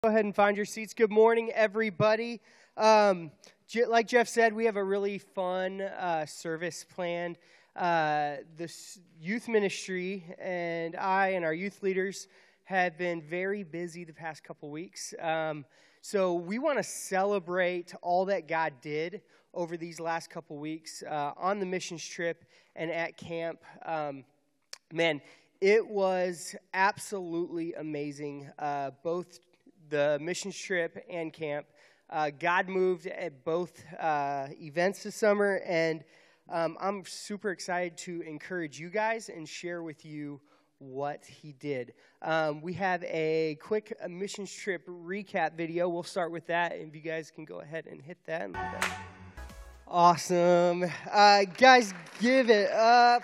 Go ahead and find your seats. Good morning, everybody. Like Jeff said, we have a really fun service planned. Youth ministry and I and our youth leaders have been very busy the past couple weeks. So we want to celebrate all that God did over these last couple weeks on the missions trip and at camp. Man, it was absolutely amazing, both the missions trip and camp. God moved at both events this summer, and I'm super excited to encourage you guys and share with you what he did. We have a quick missions trip recap video. We'll start with that, and if you guys can go ahead and hit that. Awesome. Guys, give it up.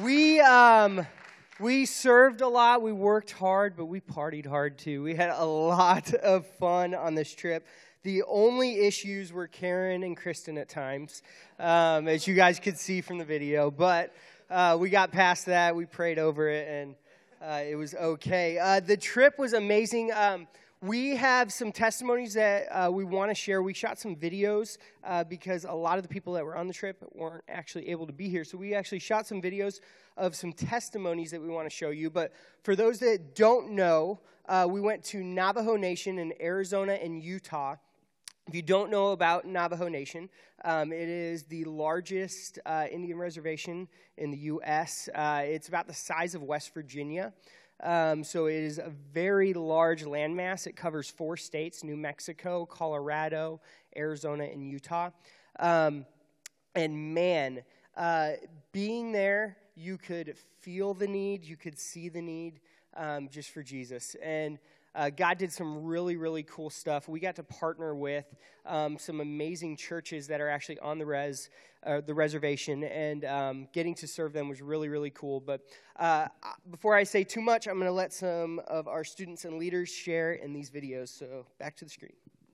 We served a lot, we worked hard, but we partied hard too. We had a lot of fun on this trip. The only issues were Karen and Kristen at times, as you guys could see from the video. But we got past that, we prayed over it, and it was okay. The trip was amazing. We have some testimonies that we want to share. We shot some videos because a lot of the people that were on the trip weren't actually able to be here. So we actually shot some videos of some testimonies that we want to show you. But for those that don't know, we went to Navajo Nation in Arizona and Utah. If you don't know about Navajo Nation, it is the largest Indian reservation in the U.S. It's about the size of West Virginia. So it is a very large landmass. It covers 4 states, New Mexico, Colorado, Arizona, and Utah. And man, being there, you could feel the need, you could see the need just for Jesus. And God did some really, really cool stuff. We got to partner with some amazing churches that are actually on the reservation, and getting to serve them was really, really cool. But before I say too much, I'm going to let some of our students and leaders share in these videos. So back to the screen.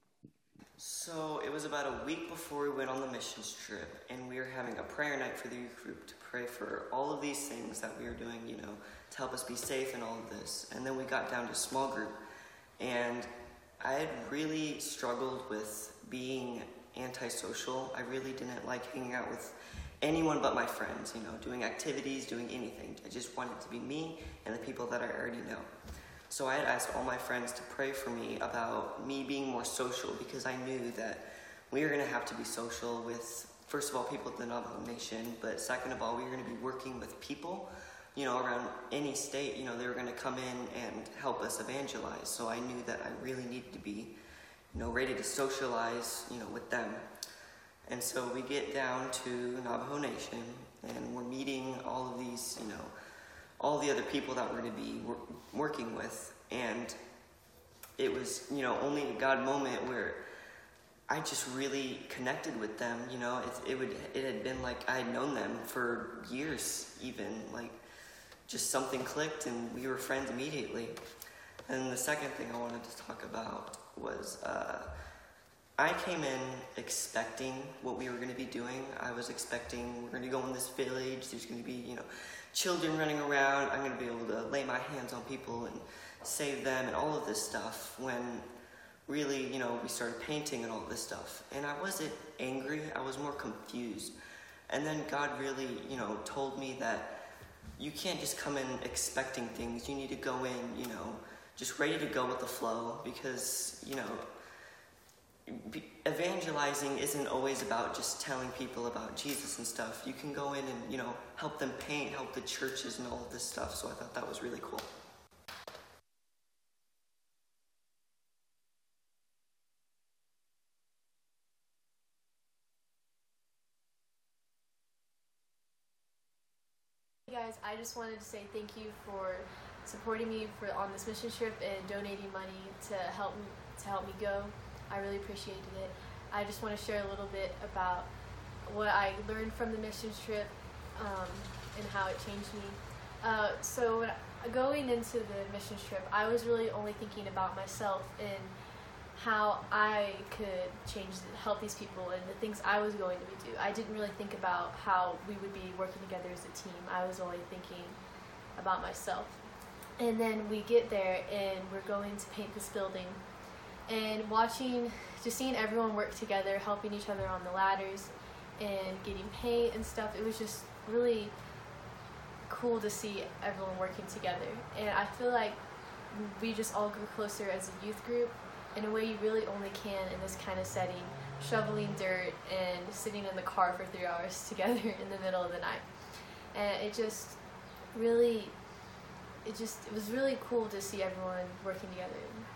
So it was about a week before we went on the missions trip, and we were having a prayer night for the youth group to pray for all of these things that we were doing, to help us be safe and all of this. And then we got down to small group, and I had really struggled with being antisocial. I really didn't like hanging out with anyone but my friends, doing activities, doing anything. I just wanted to be me and the people that I already know. So I had asked all my friends to pray for me about me being more social, because I knew that we were going to have to be social with, first of all, people at the Navajo Nation, but second of all, we were going to be working with people, around any state. They were going to come in and help us evangelize. So I knew that I really needed to be, ready to socialize, with them. And so we get down to Navajo Nation, and we're meeting all of these, all the other people that we're going to be working with. And it was, only a God moment where I just really connected with them. It had been like I had known them for years, even, like just something clicked and we were friends immediately. And the second thing I wanted to talk about was I came in expecting what we were going to be doing. I was expecting we're going to go in this village, there's going to be, children running around, I'm going to be able to lay my hands on people and save them and all of this stuff, when really, we started painting and all this stuff. And I wasn't angry, I was more confused. And then God really, told me that you can't just come in expecting things. You need to go in, just ready to go with the flow, because, evangelizing isn't always about just telling people about Jesus and stuff. You can go in and, help them paint, help the churches and all of this stuff. So I thought that was really cool. Hey guys, I just wanted to say thank you for supporting me on this mission trip and donating money to help me go. I really appreciated it. I just want to share a little bit about what I learned from the mission trip and how it changed me. So going into the mission trip, I was really only thinking about myself and how I could help these people and the things I was going to do. I didn't really think about how we would be working together as a team. I was only thinking about myself. And then we get there and we're going to paint this building. And just seeing everyone work together, helping each other on the ladders and getting paint and stuff, it was just really cool to see everyone working together. And I feel like we just all grew closer as a youth group in a way you really only can in this kind of setting, shoveling dirt and sitting in the car for 3 hours together in the middle of the night. And it was really cool to see everyone working together.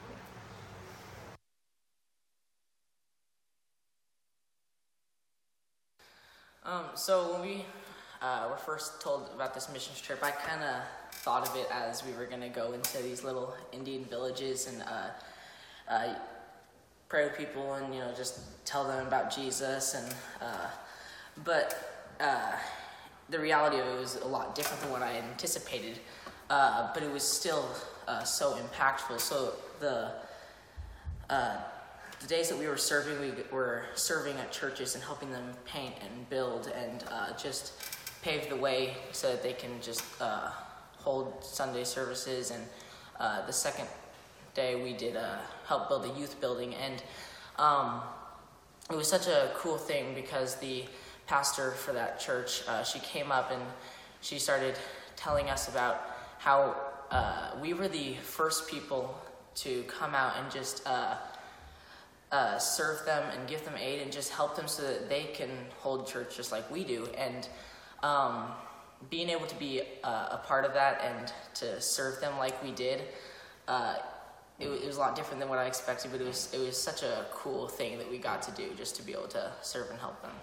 So when we were first told about this missions trip, I kind of thought of it as we were going to go into these little Indian villages and pray with people and, just tell them about Jesus. And but the reality of it was a lot different than what I had anticipated. But it was still so impactful. So the days that we were serving at churches and helping them paint and build and just pave the way so that they can just hold Sunday services. And the second day we did help build a youth building. And it was such a cool thing because the pastor for that church, she came up and she started telling us about how we were the first people to come out and just serve them and give them aid and just help them so that they can hold church just like we do. And being able to be a part of that and to serve them like we did, it was a lot different than what I expected, but it was such a cool thing that we got to do, just to be able to serve and help them.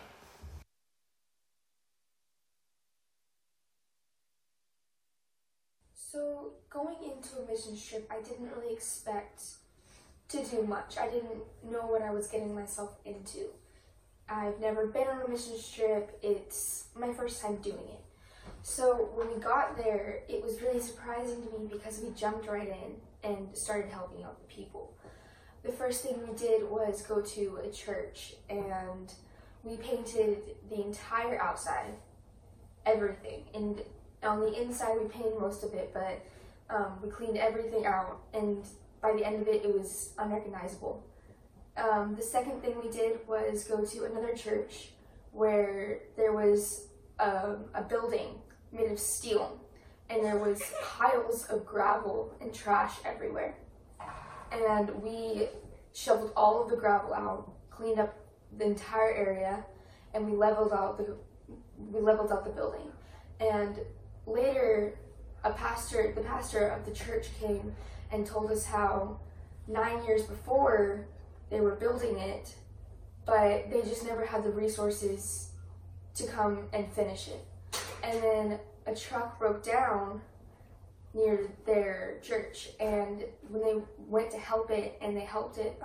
So going into a mission trip, I didn't really expect to do much. I didn't know what I was getting myself into. I've never been on a mission trip. It's my first time doing it. So when we got there, it was really surprising to me because we jumped right in and started helping out the people. The first thing we did was go to a church, and we painted the entire outside, everything. And on the inside, we painted most of it, but we cleaned everything out, and by the end of it, it was unrecognizable. The second thing we did was go to another church where there was a building made of steel, and there was piles of gravel and trash everywhere. And we shoveled all of the gravel out, cleaned up the entire area, and we leveled out the building. And later, the pastor of the church came and told us how 9 years before they were building it, but they just never had the resources to come and finish it. And then a truck broke down near their church, and when they went to help it and they helped it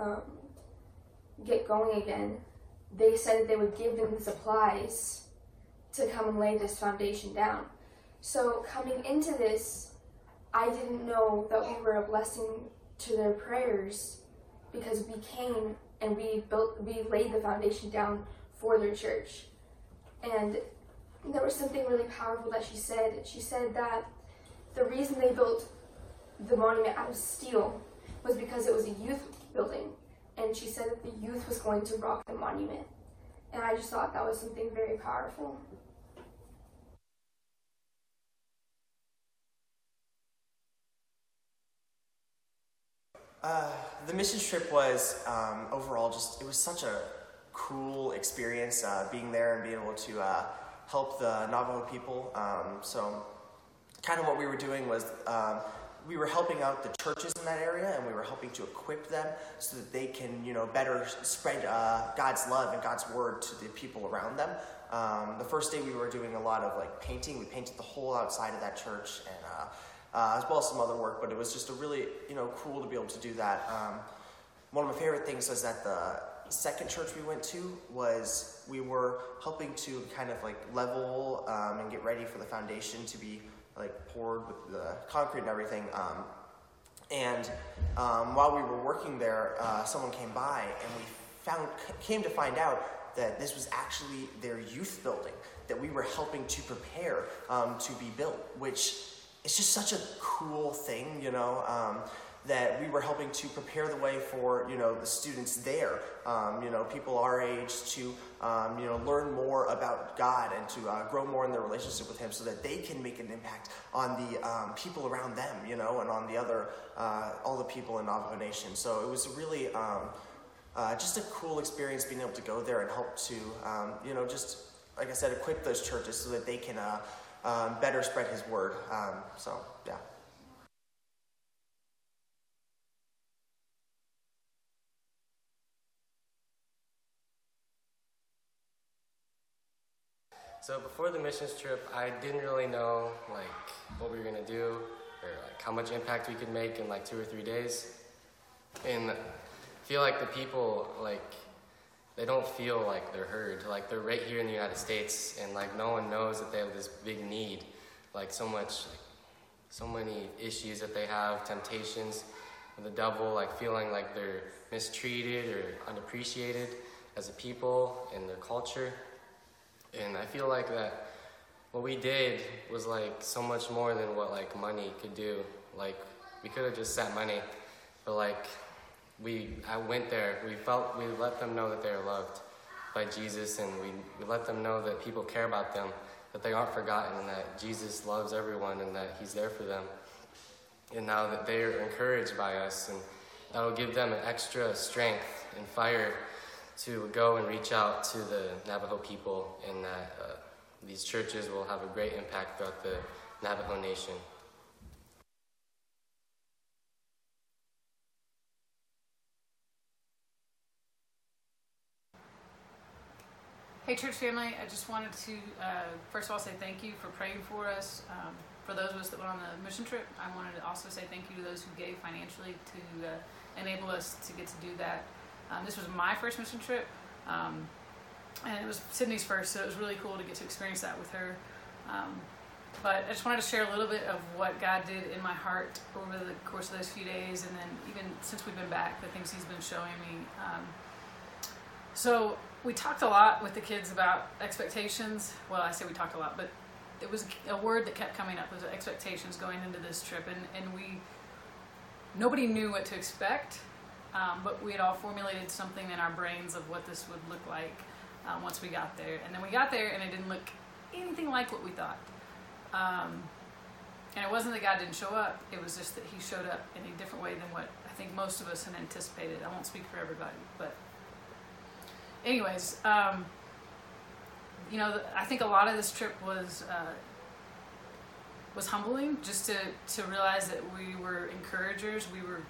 get going again, they said that they would give them the supplies to come and lay this foundation down. So coming into this, I didn't know that we were a blessing to their prayers, because we came and we laid the foundation down for their church. And there was something really powerful that she said. She said that the reason they built the monument out of steel was because it was a youth building, and she said that the youth was going to rock the monument. And I just thought that was something very powerful. The mission trip was overall it was such a cool experience being there and being able to help the Navajo people. So kind of what we were doing was we were helping out the churches in that area, and we were helping to equip them so that they can, better spread God's love and God's word to the people around them. The first day we were doing a lot of painting. We painted the whole outside of that church, and as well as some other work, but it was just a really, cool to be able to do that. One of my favorite things was that the second church we went to we were helping to kind of level and get ready for the foundation to be poured with the concrete and everything. And while we were working there, someone came by, and we came to find out that this was actually their youth building that we were helping to prepare to be built, which it's just such a cool thing, that we were helping to prepare the way for, the students there, people our age to, learn more about God and to grow more in their relationship with Him so that they can make an impact on the people around them, and on the other, all the people in Navajo Nation. So it was really just a cool experience being able to go there and help to, just, like I said, equip those churches so that they can better spread His word. Yeah. So before the missions trip, I didn't really know what we were gonna do or how much impact we could make in 2 or 3 days. And I feel like the people they don't feel like they're heard. They're right here in the United States, and no one knows that they have this big need, so many issues that they have, temptations, the devil, feeling like they're mistreated or unappreciated as a people in their culture. And I feel like that what we did was so much more than what money could do. We could have just sent money, but I went there. We let them know that they are loved by Jesus, and we let them know that people care about them, that they aren't forgotten, and that Jesus loves everyone, and that He's there for them. And now that they are encouraged by us, and that will give them an extra strength and fire to go and reach out to the Navajo people, and that these churches will have a great impact throughout the Navajo Nation. Hey, church family, I just wanted to, first of all, say thank you for praying for us. For those of us that went on the mission trip, I wanted to also say thank you to those who gave financially to enable us to get to do that. This was my first mission trip, and it was Sydney's first, so it was really cool to get to experience that with her. But I just wanted to share a little bit of what God did in my heart over the course of those few days, and then even since we've been back, the things He's been showing me. So we talked a lot with the kids about expectations. Well, I say we talked a lot, but it was a word that kept coming up, was expectations going into this trip, and nobody knew what to expect. But we had all formulated something in our brains of what this would look like once we got there. And then we got there, and it didn't look anything like what we thought. And it wasn't that God didn't show up. It was just that He showed up in a different way than what I think most of us had anticipated. I won't speak for everybody. But anyways, I think a lot of this trip was humbling, just to realize that we were encouragers. We were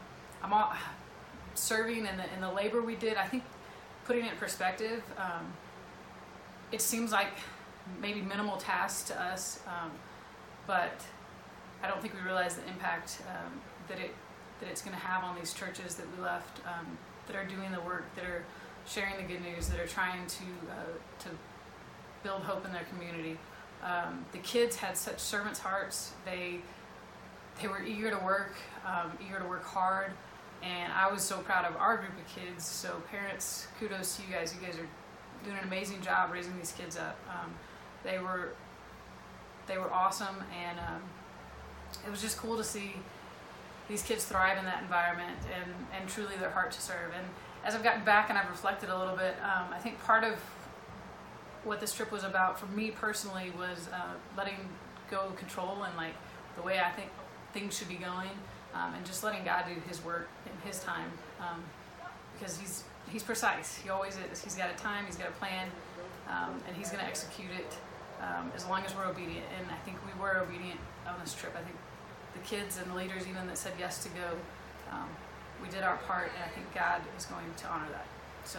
serving in the labor we did. I think putting it in perspective, it seems like maybe minimal tasks to us, but I don't think we realize the impact that it's going to have on these churches that we left, that are doing the work, that are sharing the good news, that are trying to build hope in their community. The kids had such servants' hearts. They were eager to work hard. And I was so proud of our group of kids. So parents, kudos to you guys. You guys are doing an amazing job raising these kids up. They were awesome, and it was just cool to see these kids thrive in that environment and truly their heart to serve. And as I've gotten back and I've reflected a little bit, I think part of what this trip was about for me personally was letting go of control and the way I think things should be going. And just letting God do His work in His time, because He's precise. He always is. He's got a time, He's got a plan, and He's going to execute it as long as we're obedient. And I think we were obedient on this trip. I think the kids and the leaders even that said yes to go, we did our part, and I think God is going to honor that. So.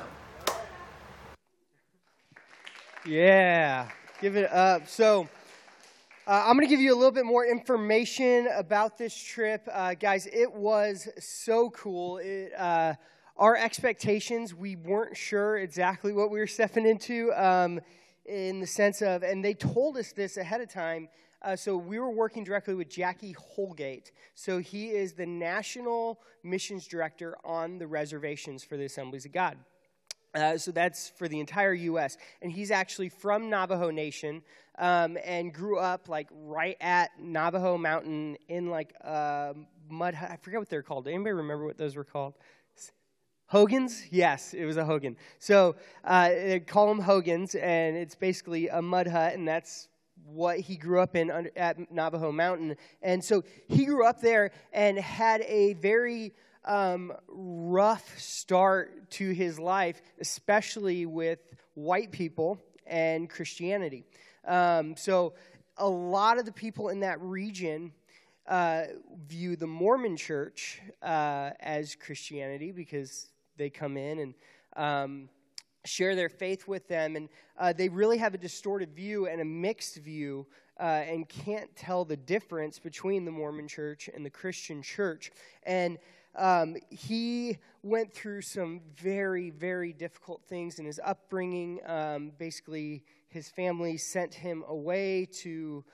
Yeah, give it up. So I'm going to give you a little bit more information about this trip. Guys, it was so cool. Our expectations, we weren't sure exactly what we were stepping into in the sense of, and they told us this ahead of time. So we were working directly with Jackie Holgate. So he is the National Missions Director on the reservations for the Assemblies of God. So that's for the entire U.S. And he's actually from Navajo Nation and grew up right at Navajo Mountain in mud hut. I forget what they're called. Anybody remember what those were called? Hogans? Yes, it was a Hogan. So they call them Hogans, and it's basically a mud hut, and that's what he grew up in at Navajo Mountain. And so he grew up there and had a very rough start to his life, especially with white people and Christianity. So a lot of the people in that region view the Mormon church as Christianity because they come in and share their faith with them, and they really have a distorted view and a mixed view and can't tell the difference between the Mormon church and the Christian church. And he went through some very, very difficult things in his upbringing. Basically, his family sent him away to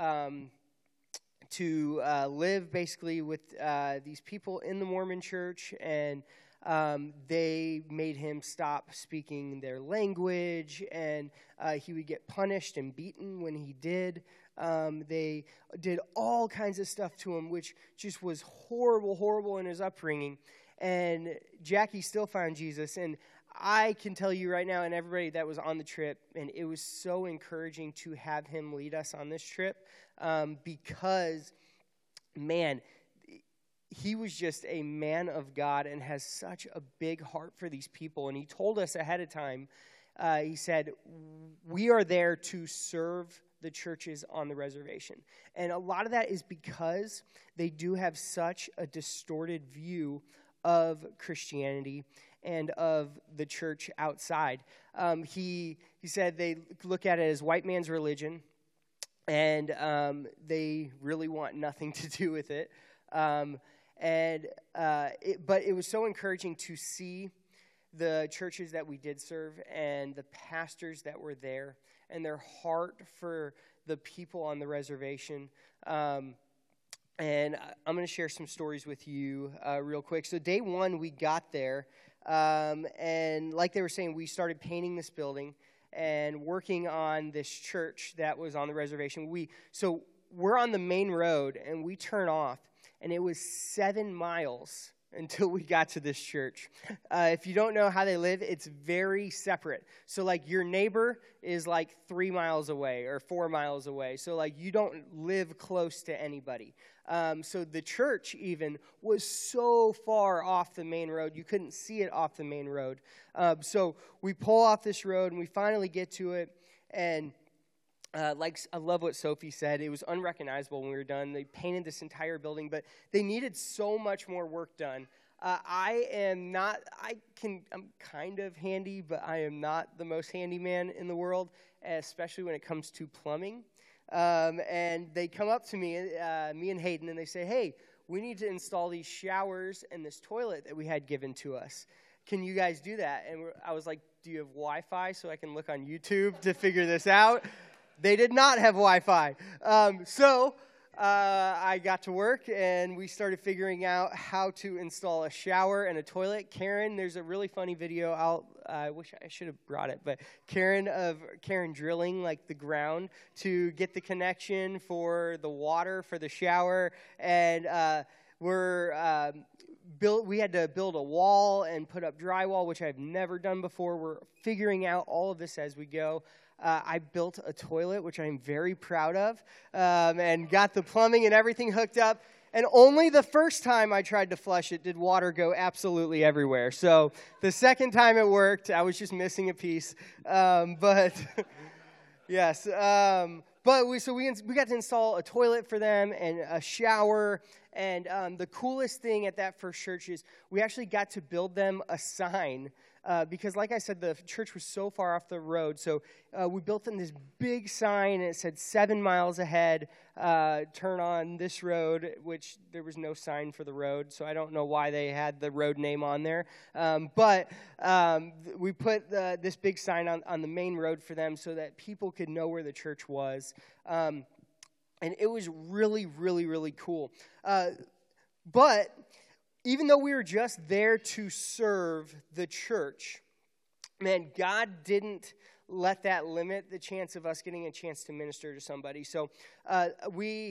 live basically with these people in the Mormon church, and they made him stop speaking their language, and he would get punished and beaten when he did. They did all kinds of stuff to him, which just was horrible, horrible in his upbringing. And Jackie still found Jesus, and I can tell you right now, and everybody that was on the trip, and it was so encouraging to have him lead us on this trip, because, man, he was just a man of God and has such a big heart for these people. And he told us ahead of time, he said, we are there to serve the churches on the reservation. And a lot of that is because they do have such a distorted view of Christianity and of the church outside. He said they look at it as white man's religion, and they really want nothing to do with it. But it was so encouraging to see the churches that we did serve and the pastors that were there and their heart for the people on the reservation. And I'm going to share some stories with you real quick. So day one, we got there, and like they were saying, we started painting this building and working on this church that was on the reservation. So we're on the main road, and we turn off, and it was 7 miles until we got to this church. If you don't know how they live, it's very separate. So, like, your neighbor is, like, 3 miles away or 4 miles away. So, like, you don't live close to anybody. So the church even was so far off the main road, you couldn't see it off the main road. So we pull off this road, and we finally get to it, and I love what Sophie said. It was unrecognizable when we were done. They painted this entire building, but they needed so much more work done. I'm kind of handy, but I am not the most handy man in the world, especially when it comes to plumbing. And they come up to me and Hayden, and they say, hey, we need to install these showers and this toilet that we had given to us. Can you guys do that? And I was like, do you have Wi-Fi so I can look on YouTube to figure this out? They did not have Wi-Fi. So I got to work, and we started figuring out how to install a shower and a toilet. Karen, there's a really funny video. I wish I should have brought it, but Karen drilling like the ground to get the connection for the water for the shower, and we had to build a wall and put up drywall, which I've never done before. We're figuring out all of this as we go. I built a toilet, which I'm very proud of, and got the plumbing and everything hooked up. And only the first time I tried to flush it did water go absolutely everywhere. So the second time it worked, I was just missing a piece. But yes. But we got to install a toilet for them and a shower. And the coolest thing at that first church is we actually got to build them a sign. Because, like I said, the church was so far off the road. So we built them this big sign, and it said 7 miles ahead, turn on this road, which there was no sign for the road. So I don't know why they had the road name on there. But we put this big sign on the main road for them so that people could know where the church was. And it was really, really, really cool. But even though we were just there to serve the church, man, God didn't let that limit the chance of us getting a chance to minister to somebody. So we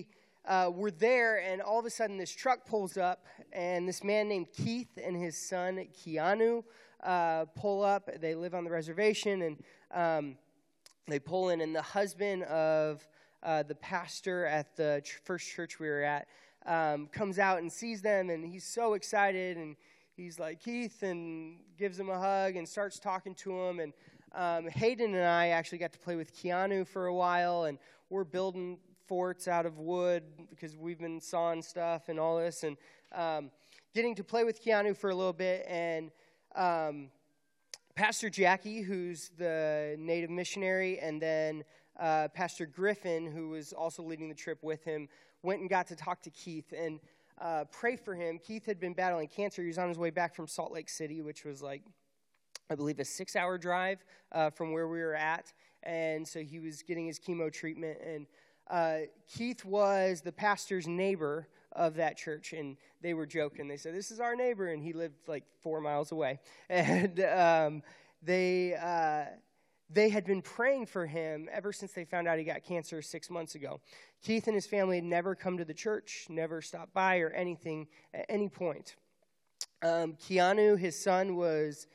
we're there, and all of a sudden this truck pulls up, and this man named Keith and his son Keanu pull up. They live on the reservation, and they pull in, and the husband of the pastor at the first church we were at comes out and sees them, and he's so excited, and he's like, Keith, and gives him a hug and starts talking to him. And Hayden and I actually got to play with Keanu for a while, and we're building forts out of wood because we've been sawing stuff and all this, and getting to play with Keanu for a little bit. And Pastor Jackie, who's the native missionary, and then Pastor Griffin, who was also leading the trip with him, went and got to talk to Keith and pray for him. Keith had been battling cancer. He was on his way back from Salt Lake City, which was like, I believe, a 6-hour drive from where we were at. And so he was getting his chemo treatment. And Keith was the pastor's neighbor of that church, and they were joking. They said, this is our neighbor, and he lived like 4 miles away. And they had been praying for him ever since they found out he got cancer 6 months ago. Keith and his family had never come to the church, never stopped by or anything at any point. Keanu, his son, was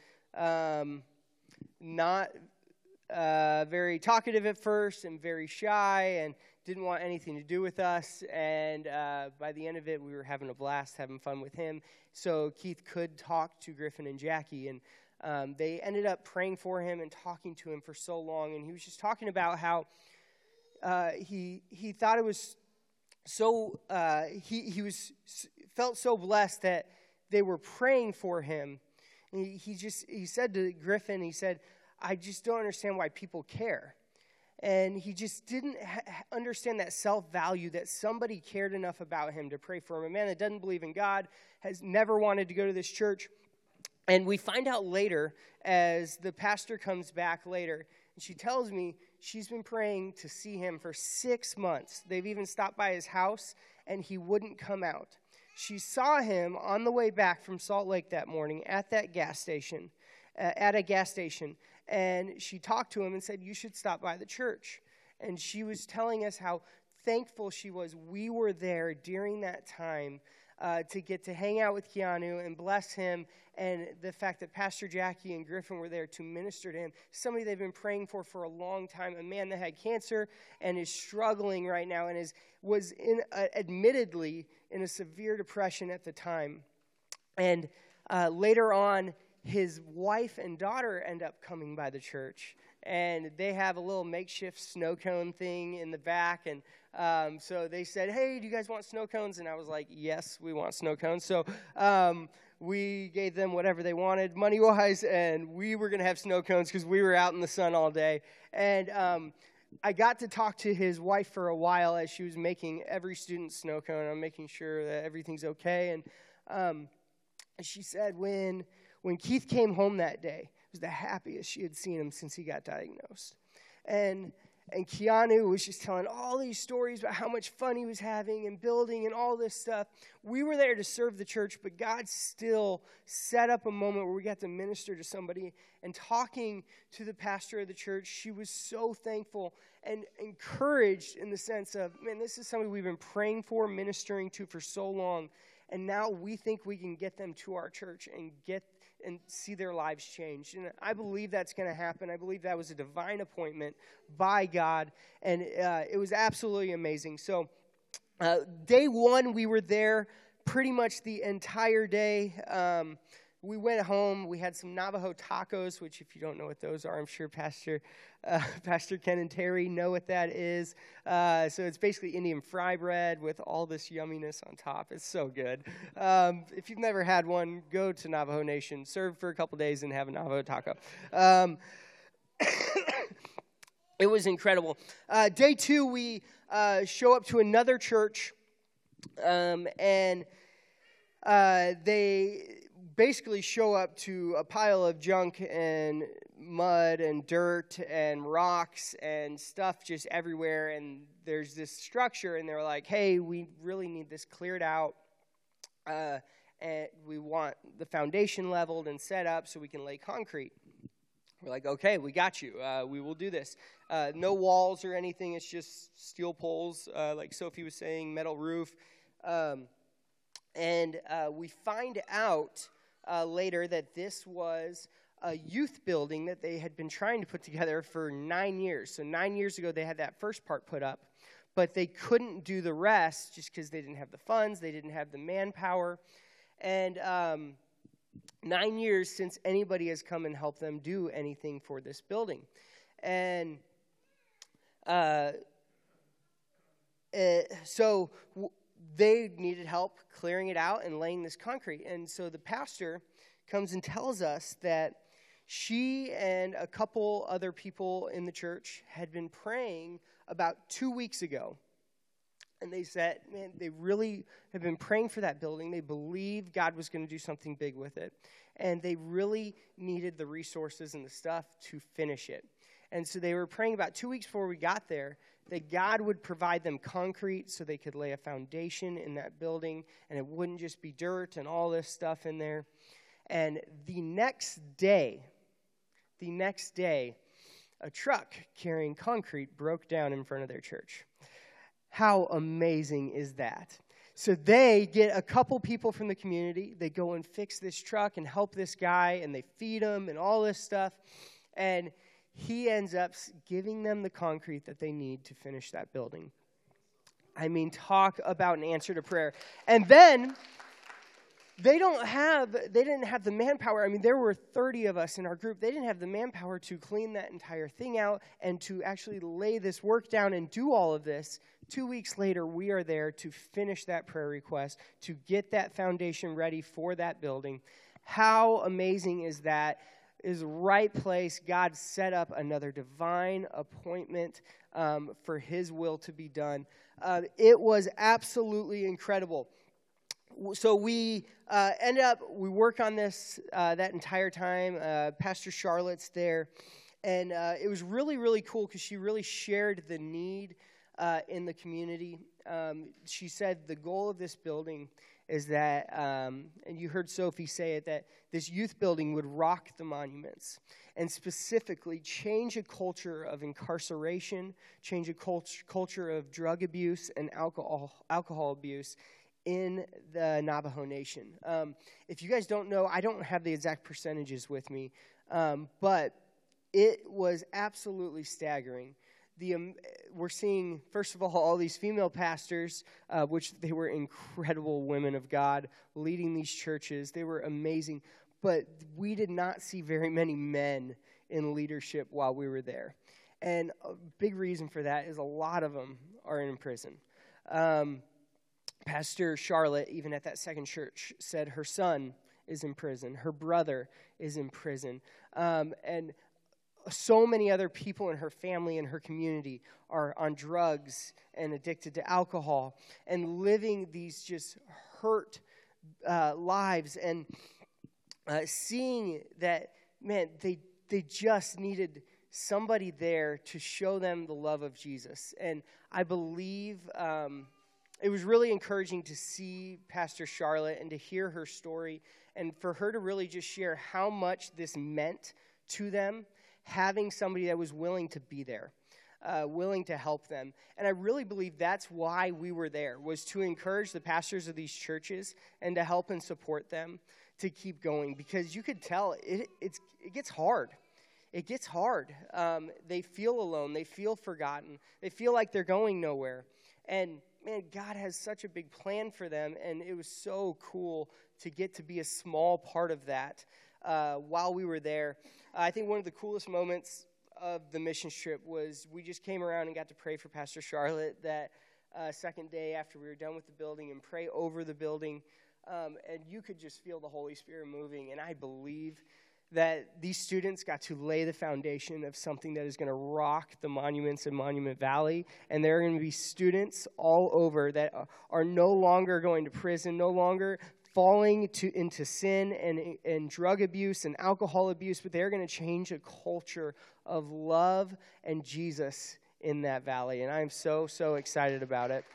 not very talkative at first and very shy and didn't want anything to do with us. And by the end of it, we were having a blast, having fun with him. So Keith could talk to Griffin and Jackie, and they ended up praying for him and talking to him for so long. And he was just talking about how he thought it was so felt so blessed that they were praying for him. And he said to Griffin, he said, I just don't understand why people care. And he just didn't understand that self-value, that somebody cared enough about him to pray for him. A man that doesn't believe in God, has never wanted to go to this church. And we find out later, as the pastor comes back later, and she tells me she's been praying to see him for 6 months. They've even stopped by his house, and he wouldn't come out. She saw him on the way back from Salt Lake that morning at a gas station, and she talked to him and said, you should stop by the church. And she was telling us how thankful she was we were there during that time to get to hang out with Keanu and bless him, and the fact that Pastor Jackie and Griffin were there to minister to him, somebody they've been praying for a long time, a man that had cancer and is struggling right now and was admittedly in a severe depression at the time. And later on, his wife and daughter end up coming by the church, and they have a little makeshift snow cone thing in the back, and so they said, hey, do you guys want snow cones? And I was like, yes, we want snow cones. So we gave them whatever they wanted money-wise, and we were going to have snow cones because we were out in the sun all day. And I got to talk to his wife for a while as she was making every student snow cone. I'm making sure that everything's okay. And she said when Keith came home that day, it was the happiest she had seen him since he got diagnosed. And Keanu was just telling all these stories about how much fun he was having and building and all this stuff. We were there to serve the church, but God still set up a moment where we got to minister to somebody. And talking to the pastor of the church, she was so thankful and encouraged in the sense of, man, this is somebody we've been praying for, ministering to for so long. And now we think we can get them to our church and see their lives changed. And I believe that's going to happen. I believe that was a divine appointment by God, and it was absolutely amazing. So day one, we were there pretty much the entire day. We went home. We had some Navajo tacos, which if you don't know what those are, I'm sure Pastor Ken and Terry know what that is. So it's basically Indian fry bread with all this yumminess on top. It's so good. If you've never had one, go to Navajo Nation, serve for a couple days, and have a Navajo taco. It was incredible. Day two, we show up to another church, and they basically show up to a pile of junk and mud and dirt and rocks and stuff just everywhere, and there's this structure, and they're like, hey, we really need this cleared out, and we want the foundation leveled and set up so we can lay concrete. We're like, okay, we got you. We will do this. No walls or anything. It's just steel poles, like Sophie was saying, metal roof. And we find out later that this was a youth building that they had been trying to put together for 9 years. So 9 years ago, they had that first part put up, but they couldn't do the rest just because they didn't have the funds, they didn't have the manpower. And 9 years since anybody has come and helped them do anything for this building. And so they needed help clearing it out and laying this concrete. And so the pastor comes and tells us that she and a couple other people in the church had been praying about 2 weeks ago. And they said, man, they really have been praying for that building. They believed God was going to do something big with it. And they really needed the resources and the stuff to finish it. And so they were praying about 2 weeks before we got there that God would provide them concrete so they could lay a foundation in that building, and it wouldn't just be dirt and all this stuff in there. And the next day, a truck carrying concrete broke down in front of their church. How amazing is that? So they get a couple people from the community. They go and fix this truck and help this guy, and they feed him and all this stuff. And he ends up giving them the concrete that they need to finish that building. I mean, talk about an answer to prayer. And then they didn't have the manpower. I mean, there were 30 of us in our group. They didn't have the manpower to clean that entire thing out and to actually lay this work down and do all of this. 2 weeks later, we are there to finish that prayer request, to get that foundation ready for that building. How amazing is that? Is right place. God set up another divine appointment for his will to be done. It was absolutely incredible. So we we work on this that entire time. Pastor Charlotte's there. And it was really, really cool because she really shared the need in the community. She said the goal of this building is that, and you heard Sophie say it, that this youth building would rock the monuments and specifically change a culture of incarceration, change a culture of drug abuse and alcohol abuse in the Navajo Nation. If you guys don't know, I don't have the exact percentages with me, but it was absolutely staggering. We're seeing, first of all these female pastors, which they were incredible women of God, leading these churches. They were amazing. But we did not see very many men in leadership while we were there. And a big reason for that is a lot of them are in prison. Pastor Charlotte, even at that second church, said her son is in prison. Her brother is in prison. And so many other people in her family and her community are on drugs and addicted to alcohol and living these just hurt lives, and seeing that, man, they just needed somebody there to show them the love of Jesus. And I believe it was really encouraging to see Pastor Charlotte and to hear her story and for her to really just share how much this meant to them, having somebody that was willing to be there, willing to help them. And I really believe that's why we were there, was to encourage the pastors of these churches and to help and support them to keep going, because you could tell it gets hard. It gets hard. They feel alone. They feel forgotten. They feel like they're going nowhere. And, man, God has such a big plan for them, and it was so cool to get to be a small part of that while we were there. I think one of the coolest moments of the mission trip was we just came around and got to pray for Pastor Charlotte that second day after we were done with the building and pray over the building. And you could just feel the Holy Spirit moving. And I believe that these students got to lay the foundation of something that is going to rock the monuments in Monument Valley. And there are going to be students all over that are no longer going to prison, no longer falling into sin and drug abuse and alcohol abuse, but they're going to change a culture of love and Jesus in that valley. And I'm so, so excited about it.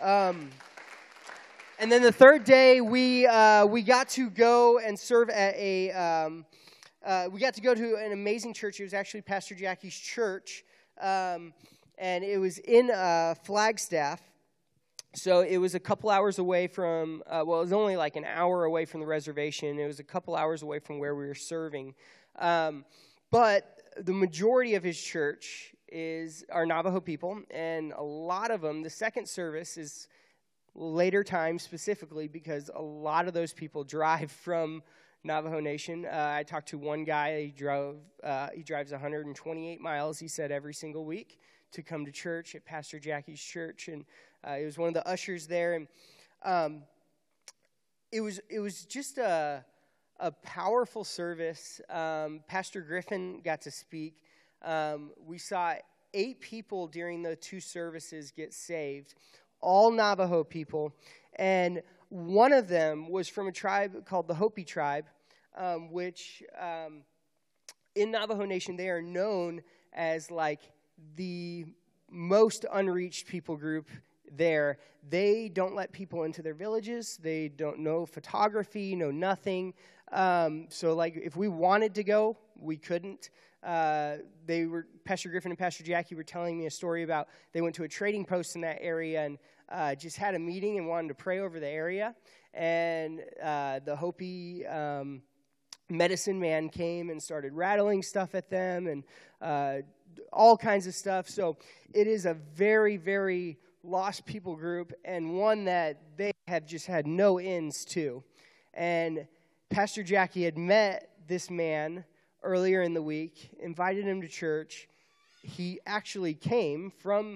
And then the third day, we got to go and serve at we got to go to an amazing church. It was actually Pastor Jackie's church, and it was in Flagstaff. So it was a couple hours away from, it was only like an hour away from the reservation. It was a couple hours away from where we were serving. But the majority of his church are Navajo people, and a lot of them, the second service is later time specifically because a lot of those people drive from Navajo Nation. I talked to one guy, he drives 128 miles, he said, every single week to come to church at Pastor Jackie's church, and he was one of the ushers there, and it was just a powerful service. Pastor Griffin got to speak. We saw 8 people during the 2 services get saved, all Navajo people, and one of them was from a tribe called the Hopi tribe, which in Navajo Nation they are known as like the most unreached people group there. They don't let people into their villages. They don't know photography, know nothing. So like if we wanted to go, we couldn't. Pastor Griffin and Pastor Jackie were telling me a story about they went to a trading post in that area and just had a meeting and wanted to pray over the area. And the Hopi medicine man came and started rattling stuff at them and all kinds of stuff. So it is a very, very lost people group and one that they have just had no ends to. And Pastor Jackie had met this man earlier in the week, invited him to church. He actually came from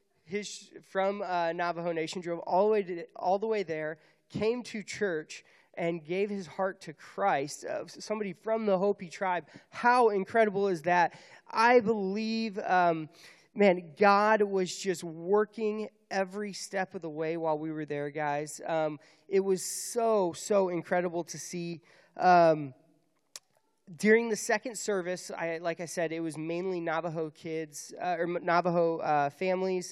Navajo Nation, drove all the way there, came to church, and gave his heart to Christ. Somebody from the Hopi tribe. How incredible is that? I believe, God was just working every step of the way while we were there, guys. It was so incredible to see. During the second service, like I said, it was mainly Navajo kids or Navajo families,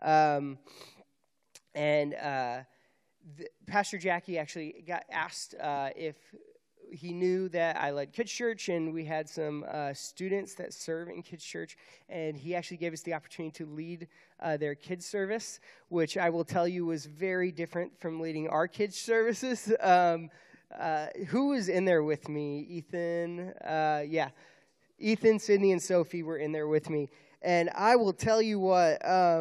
Pastor Jackie actually got asked if he knew that I led Kids Church, and we had some students that serve in Kids Church, and he actually gave us the opportunity to lead their kids service, which I will tell you was very different from leading our kids services. Who was in there with me? Ethan, Ethan, Sydney, and Sophie were in there with me, and I will tell you what,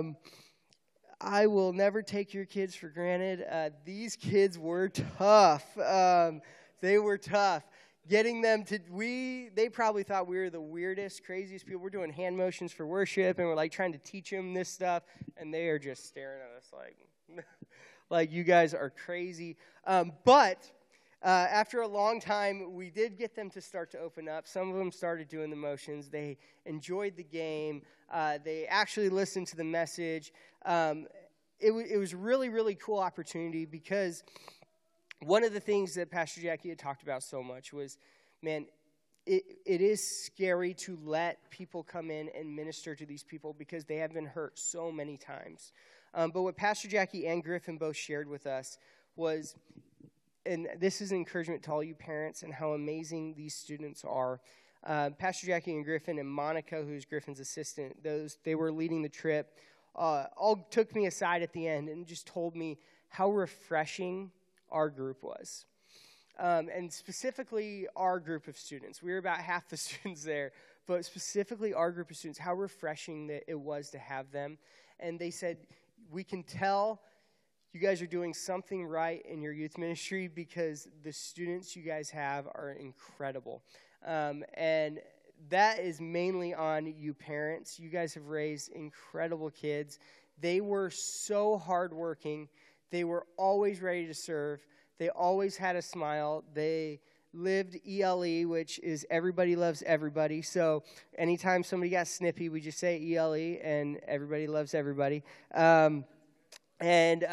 I will never take your kids for granted. These kids were tough. They were tough. Getting them they probably thought we were the weirdest, craziest people. We're doing hand motions for worship, and we're like trying to teach them this stuff, and they are just staring at us like you guys are crazy. But after a long time, we did get them to start to open up. Some of them started doing the motions. They enjoyed the game. They actually listened to the message. It was really, really cool opportunity because one of the things that Pastor Jackie had talked about so much was, man, it is scary to let people come in and minister to these people because they have been hurt so many times. But what Pastor Jackie and Griffin both shared with us was, and this is an encouragement to all you parents and how amazing these students are. Pastor Jackie and Griffin and Monica, who's Griffin's assistant, they were leading the trip, all took me aside at the end and just told me how refreshing our group was. And specifically our group of students. We were about half the students there, but specifically our group of students, how refreshing that it was to have them. And they said, we can tell you guys are doing something right in your youth ministry because the students you guys have are incredible. And that is mainly on you parents. You guys have raised incredible kids. They were so hardworking. They were always ready to serve. They always had a smile. They lived ELE, which is everybody loves everybody. So anytime somebody got snippy, we just say ELE, and everybody loves everybody. We didn't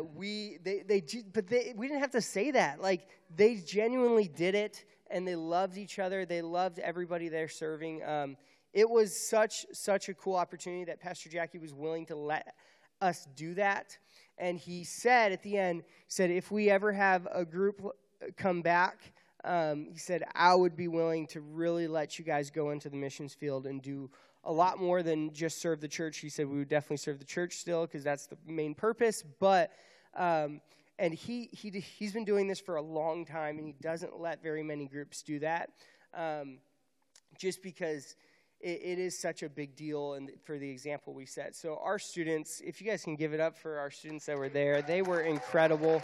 have to say that. Like, they genuinely did it, and they loved each other. They loved everybody they're serving. It was such a cool opportunity that Pastor Jackie was willing to let us do that. And he said at the end, if we ever have a group come back, he said, I would be willing to really let you guys go into the missions field and do a lot more than just serve the church. He said we would definitely serve the church still because that's the main purpose. But and he's been doing this for a long time, and he doesn't let very many groups do that, just because it is such a big deal and for the example we set. So our students, if you guys can give it up for our students that were there, they were incredible.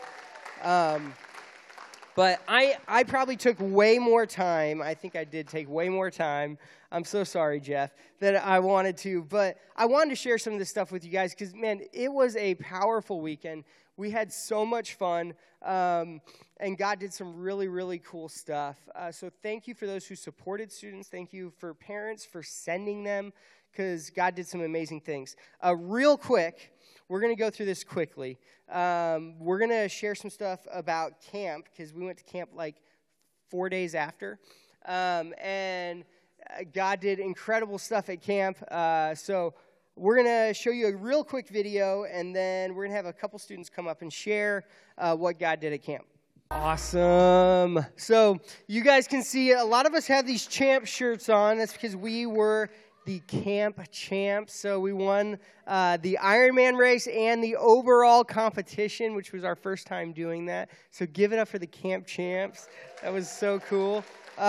But I probably took way more time. I think I did take way more time. I'm so sorry, Jeff, that I wanted to. But I wanted to share some of this stuff with you guys because, man, it was a powerful weekend. We had so much fun, and God did some really, really cool stuff. So thank you for those who supported students. Thank you for parents for sending them because God did some amazing things. Real quick, we're going to go through this quickly. We're going to share some stuff about camp because we went to camp like 4 days after. And God did incredible stuff at camp. So we're going to show you a real quick video, and then we're going to have a couple students come up and share what God did at camp. Awesome. So you guys can see a lot of us have these champ shirts on. That's because we were the camp champs. So we won the Ironman race and the overall competition, which was our first time doing that. So give it up for the camp champs. That was so cool.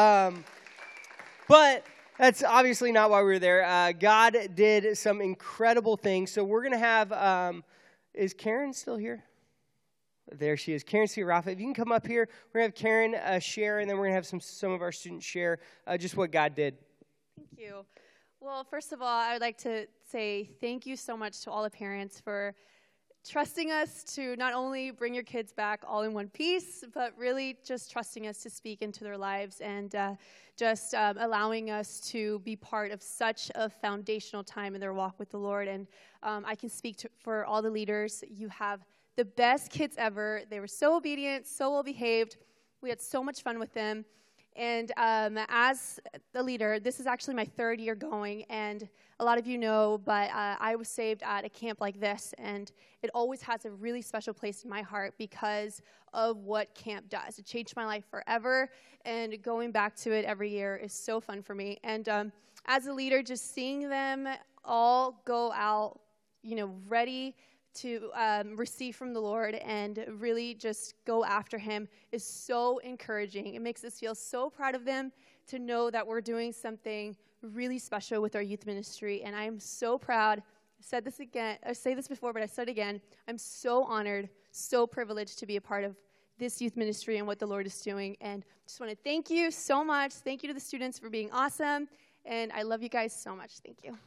But that's obviously not why we were there. God did some incredible things. So we're going to have, is Karen still here? There she is. Karen Rafa. If you can come up here, we're going to have Karen share, and then we're going to have some of our students share just what God did. Thank you. Well, first of all, I would like to say thank you so much to all the parents for trusting us to not only bring your kids back all in one piece, but really just trusting us to speak into their lives and just allowing us to be part of such a foundational time in their walk with the Lord. And I can speak for all the leaders. You have the best kids ever. They were so obedient, so well behaved. We had so much fun with them. And as the leader, this is actually my third year going, and a lot of you know, but I was saved at a camp like this, and it always has a really special place in my heart because of what camp does. It changed my life forever, and going back to it every year is so fun for me. And as a leader, just seeing them all go out, ready to receive from the Lord and really just go after him is so encouraging. It makes us feel so proud of them to know that we're doing something really special with our youth ministry. And I'm so proud. I say this before, but I said it again. I'm so honored, so privileged to be a part of this youth ministry and what the Lord is doing. And just want to thank you so much. Thank you to the students for being awesome. And I love you guys so much. Thank you.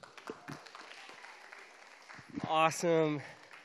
Awesome.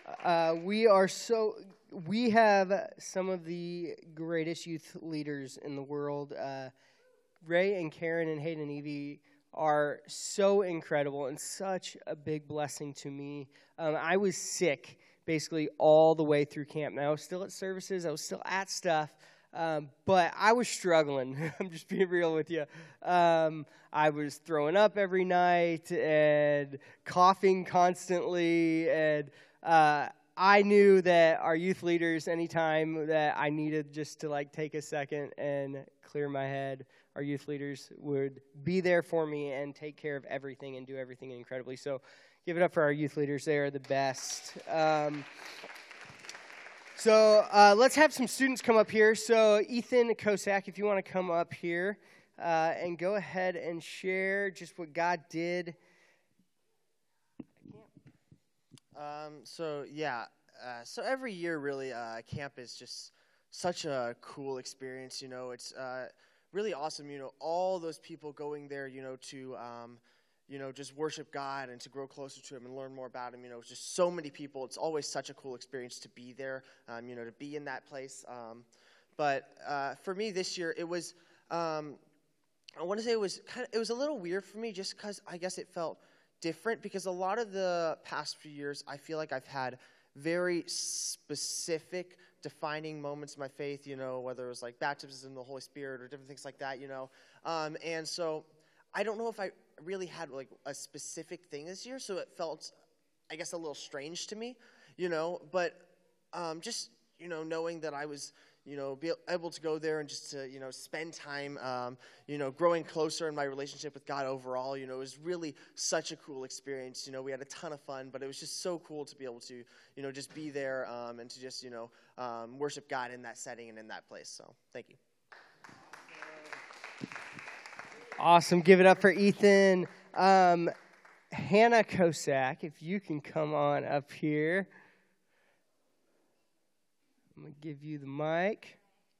We have some of the greatest youth leaders in the world. Ray and Karen and Hayden and Evie are so incredible and such a big blessing to me. I was sick basically all the way through camp. Now, I was still at services. I was still at stuff. But I was struggling. I'm just being real with you. I was throwing up every night and coughing constantly, and I knew that our youth leaders, anytime that I needed just to take a second and clear my head, our youth leaders would be there for me and take care of everything and do everything incredibly. So give it up for our youth leaders. They are the best. So let's have some students come up here. So Ethan Kosak, if you want to come up here and go ahead and share just what God did. So every year, really, camp is just such a cool experience. It's really awesome. All those people going there, to just worship God and to grow closer to Him and learn more about Him. Just so many people. It's always such a cool experience to be there. To be in that place. But for me this year, it was. I want to say it was a little weird for me, just because I guess it felt different, because a lot of the past few years I feel like I've had very specific defining moments in my faith, whether it was like baptisms in the Holy Spirit or different things like that, and so I don't know if I really had like a specific thing this year, so it felt, I guess, a little strange to me, but just knowing that I was be able to go there and just to, spend time, growing closer in my relationship with God overall, it was really such a cool experience. We had a ton of fun, but it was just so cool to be able to, just be there and to just, worship God in that setting and in that place. So thank you. Awesome. Give it up for Ethan. Hannah Kosak, if you can come on up here. I'm going to give you the mic.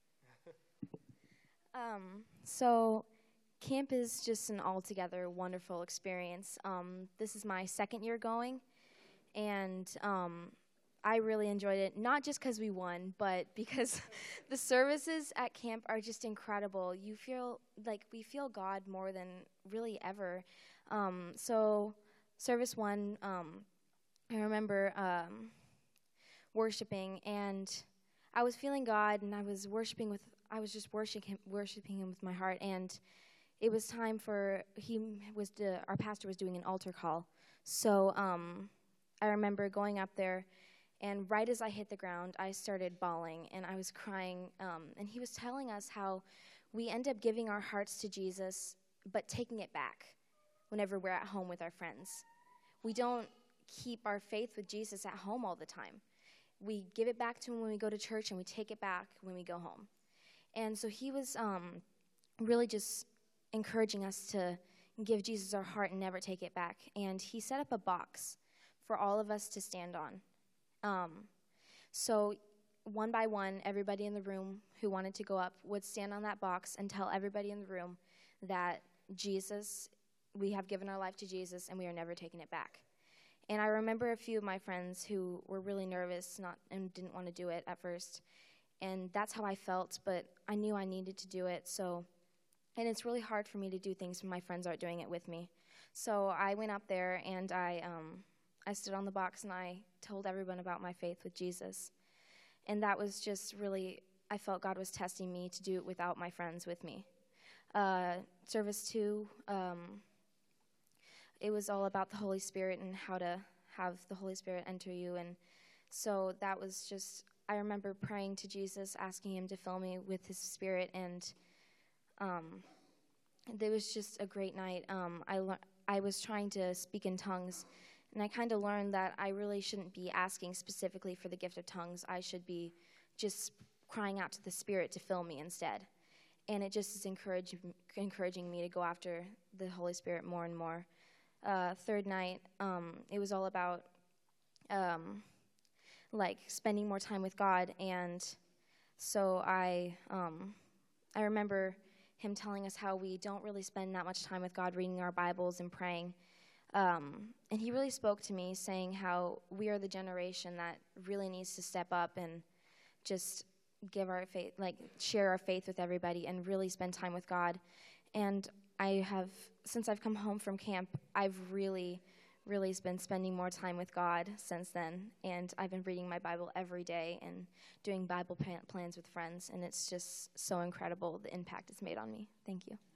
So camp is just an altogether wonderful experience. This is my second year going, and I really enjoyed it, not just because we won, but because the services at camp are just incredible. You feel like we feel God more than really ever. So service 1, I remember worshiping, and I was feeling God, and I was just worshiping Him with my heart, and it was time for our pastor was doing an altar call. So I remember going up there, and right as I hit the ground, I started bawling, and I was crying, and he was telling us how we end up giving our hearts to Jesus, but taking it back whenever we're at home with our friends. We don't keep our faith with Jesus at home all the time. We give it back to Him when we go to church, and we take it back when we go home. And so he was really just encouraging us to give Jesus our heart and never take it back. And he set up a box for all of us to stand on. So one by one, everybody in the room who wanted to go up would stand on that box and tell everybody in the room that we have given our life to Jesus, and we are never taking it back. And I remember a few of my friends who were really nervous and didn't want to do it at first. And that's how I felt, but I knew I needed to do it. And it's really hard for me to do things when my friends aren't doing it with me. So I went up there, and I stood on the box, and I told everyone about my faith with Jesus. And that was just really, I felt God was testing me to do it without my friends with me. Service 2, it was all about the Holy Spirit and how to have the Holy Spirit enter you. And so that was just, I remember praying to Jesus, asking Him to fill me with His Spirit, and it was just a great night. I was trying to speak in tongues, and I kind of learned that I really shouldn't be asking specifically for the gift of tongues. I should be just crying out to the Spirit to fill me instead. And it just is encouraging me to go after the Holy Spirit more and more. Third night, it was all about spending more time with God, and so I remember Him telling us how we don't really spend that much time with God reading our Bibles and praying. And He really spoke to me, saying how we are the generation that really needs to step up and just give our faith, share our faith with everybody and really spend time with God. And since I've come home from camp, I've really been spending more time with God since then. And I've been reading my Bible every day and doing Bible plans with friends. And it's just so incredible, the impact it's made on me. Thank you.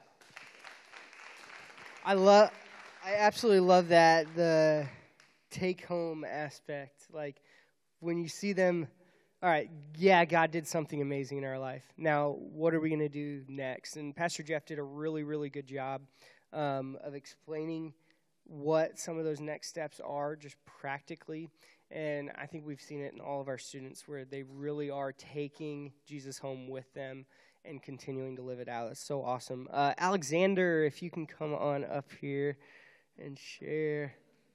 I absolutely love that, the take-home aspect. Like, when you see them, all right, yeah, God did something amazing in our life. Now, what are we going to do next? And Pastor Jeff did a really, really good job of explaining what some of those next steps are just practically. And I think we've seen it in all of our students where they really are taking Jesus home with them and continuing to live it out. It's so awesome. Alexander, if you can come on up here and share.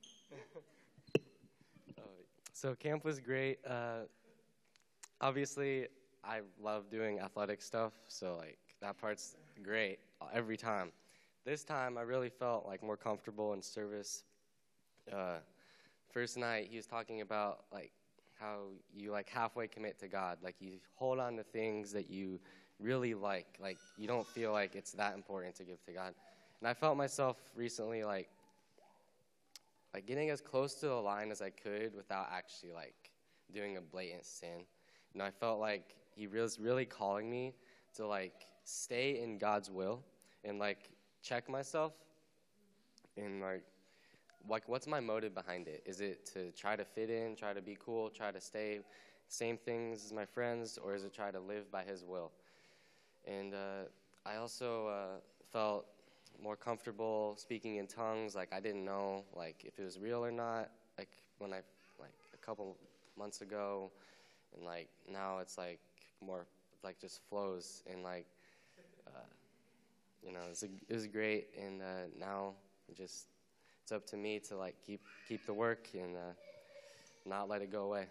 So camp was great. Obviously, I love doing athletic stuff, so that part's great every time. This time, I really felt more comfortable in service. First night, he was talking about how you halfway commit to God, you hold on to things that you really like you don't feel like it's that important to give to God. And I felt myself recently getting as close to the line as I could without actually doing a blatant sin. I felt like He was really calling me to stay in God's will and check myself and what's my motive behind it? Is it to try to fit in, try to be cool, try to stay same things as my friends, or is it try to live by His will? And I also felt more comfortable speaking in tongues. Like I didn't know like if it was real or not. Like when I a couple months ago, and like now it's like more like just flows, and like it was great. And now it's up to me to like keep the work and not let it go away.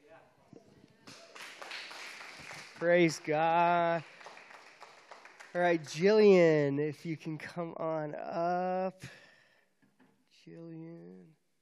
Praise God. All right, Jillian, if you can come on up. Jillian.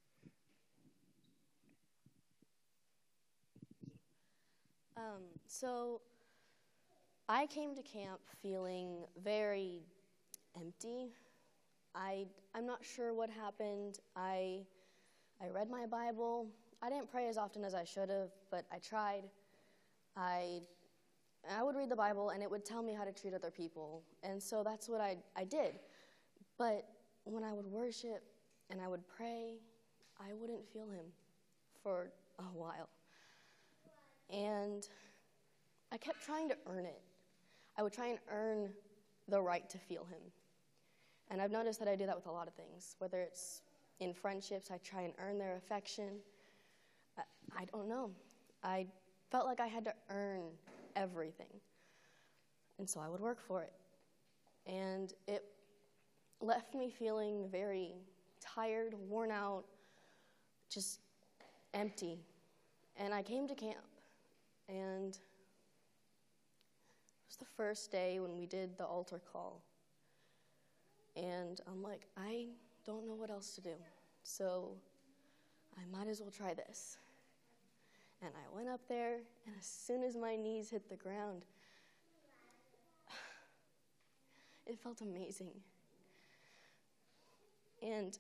So I came to camp feeling very empty. I'm not sure what happened. I read my Bible. I didn't pray as often as I should have, but I tried. I would read the Bible, and it would tell me how to treat other people. And so that's what I did. But when I would worship and I would pray, I wouldn't feel Him for a while. And I kept trying to earn it. I would try and earn the right to feel Him. And I've noticed that I do that with a lot of things. Whether it's in friendships, I try and earn their affection. I don't know. I felt like I had to earn everything. And so I would work for it. And it left me feeling very tired, worn out, just empty. And I came to camp. And it was the first day when we did the altar call. And I'm like, I don't know what else to do. So I might as well try this. And I went up there, and as soon as my knees hit the ground, it felt amazing. And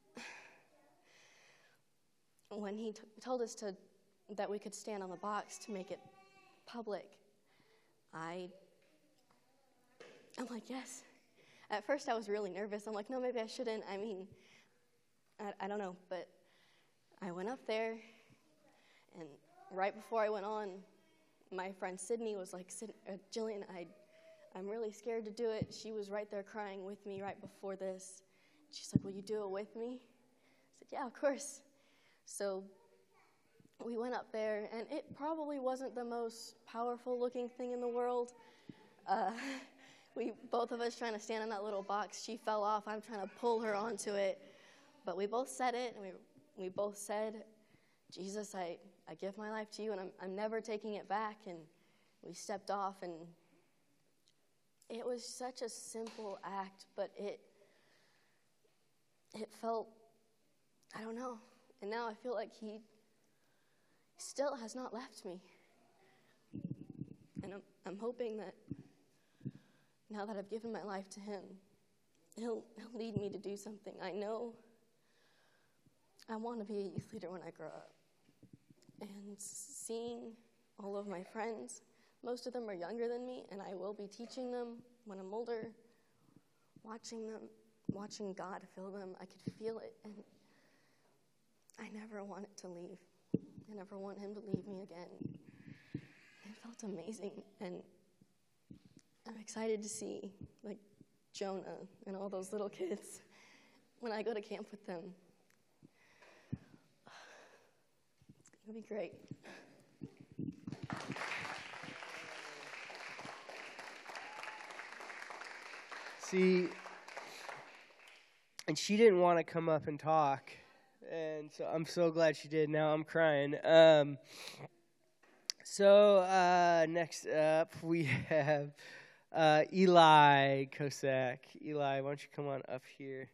when he told us that we could stand on the box to make it public, I'm like, yes. At first I was really nervous. I'm like, no, maybe I shouldn't. I mean, I don't know. But I went up there, and right before I went on, my friend Sydney was like, Jillian, I'm really scared to do it. She was right there crying with me right before this. She's like, will you do it with me? I said, yeah, of course. So we went up there, and it probably wasn't the most powerful looking thing in the world. Both of us trying to stand in that little box. She fell off. I'm trying to pull her onto it. But we both said it, and we both said, Jesus, I give my life to you, and I'm never taking it back. And we stepped off, and it was such a simple act, but it felt, I don't know. And now I feel like he still has not left me. And I'm hoping that now that I've given my life to him, he'll lead me to do something. I know I want to be a youth leader when I grow up. And seeing all of my friends, most of them are younger than me, and I will be teaching them when I'm older, watching God fill them. I could feel it, and I never want it to leave. I never want him to leave me again. It felt amazing, and I'm excited to see, like, Jonah and all those little kids when I go to camp with them. It's going to be great. See, and she didn't want to come up and talk, and so I'm so glad she did. Now I'm crying. Next up we have Eli Kosak. Eli, why don't you come on up here?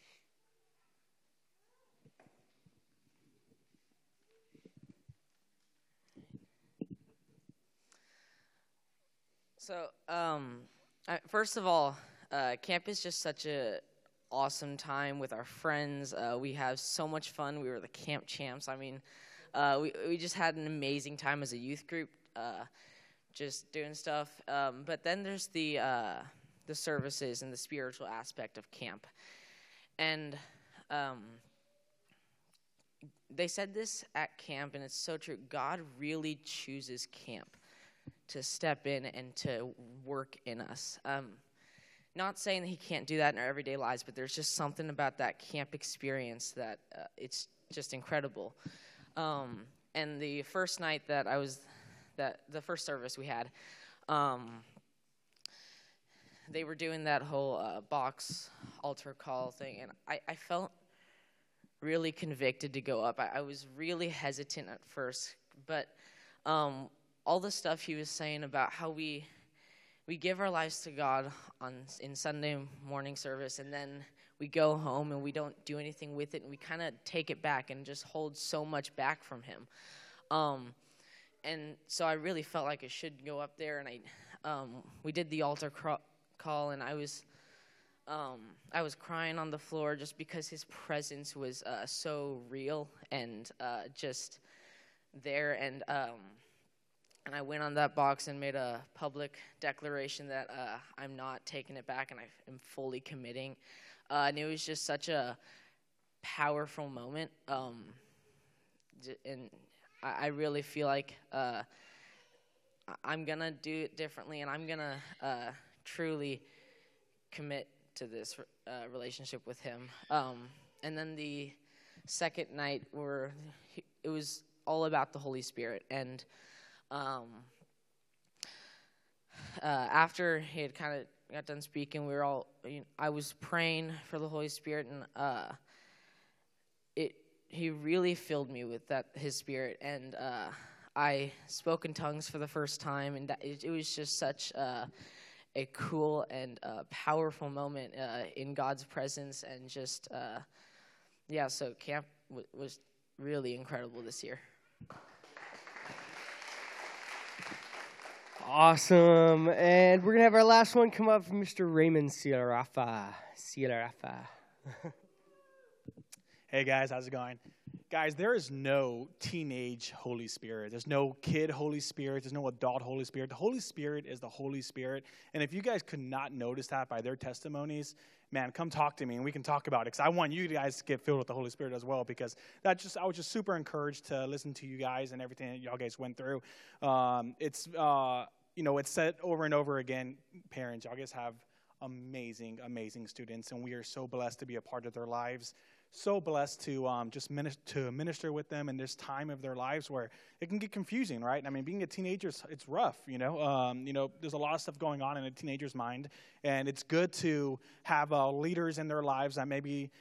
So, first of all, camp is just such a awesome time with our friends. We have so much fun. We were the camp champs. I mean, we just had an amazing time as a youth group, just doing stuff. But then there's the services and the spiritual aspect of camp. And they said this at camp, and it's so true. God really chooses camp to step in and to work in us. Not saying that he can't do that in our everyday lives, but there's just something about that camp experience that it's just incredible. And the first night that the first service we had, they were doing that whole box altar call thing, and I felt really convicted to go up. I was really hesitant at first, but all the stuff he was saying about how we give our lives to God in Sunday morning service, and then we go home and we don't do anything with it, and we kind of take it back and just hold so much back from him. And so I really felt like I should go up there, and we did the altar call, and I was crying on the floor just because his presence was so real and just there. And I went on that box and made a public declaration that I'm not taking it back, and I am fully committing. And it was just such a powerful moment. And I really feel like I'm going to do it differently, and I'm going to truly commit to this relationship with him. And then the second night, it was all about the Holy Spirit. And after he had kind of got done speaking, I was praying for the Holy Spirit, and he really filled me with his Spirit, and I spoke in tongues for the first time, and it was just such a cool and powerful moment in God's presence, and just so camp was really incredible this year. Awesome. And we're going to have our last one come up from Mr. Raymond Ciarafa. Hey, guys. How's it going? Guys, there is no teenage Holy Spirit. There's no kid Holy Spirit. There's no adult Holy Spirit. The Holy Spirit is the Holy Spirit. And if you guys could not notice that by their testimonies, man, come talk to me and we can talk about it. Because I want you guys to get filled with the Holy Spirit as well. Because I was just super encouraged to listen to you guys and everything that y'all guys went through. It's said over and over again, parents, y'all guys have amazing, amazing students. And we are so blessed to be a part of their lives. So blessed to just minister with them in this time of their lives where it can get confusing, right? I mean, being a teenager, it's rough, there's a lot of stuff going on in a teenager's mind, and it's good to have leaders in their lives that maybe,